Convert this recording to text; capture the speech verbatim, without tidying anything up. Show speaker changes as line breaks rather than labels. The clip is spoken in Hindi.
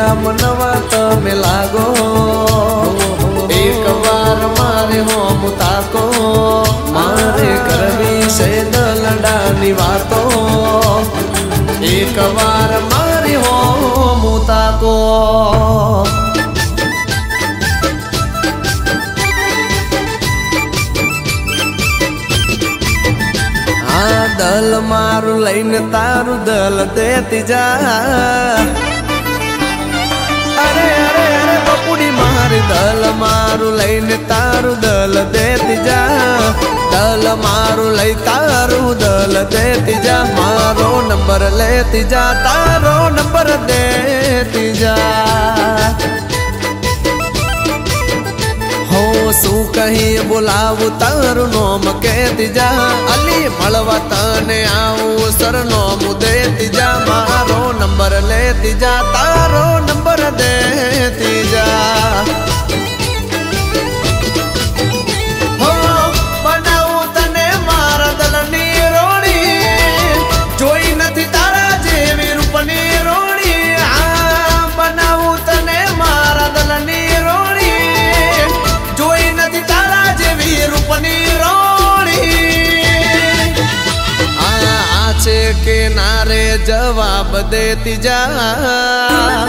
मनवा तमे लागो एक बार मारे हो मुताको मारे करवी से दलडानी वातो एक बार मारे हो मुताको दल मारू लईने तारू दल देती जा अरे अरे अरे बपुड़ी मारी दल मारू लईने तारू दल देती जा दल मारू लई तारू दल देती जा मारो नंबर लेती जा तारो नंबर देती जा शू कहीं बोलावू तारू नोम कहती जा अली मलवा तने आऊ सर नोम देती जा मारो नंबर लेती जा तारो नंबर देती जा हो बनाऊ तने मारा दलनी रोणी जोई नथी तारा जेवी रूपनी रोणी आ बनाऊ तने मारा दलनी रोणी रूपनी रोणी आ आछे के नारे जवाब देती जा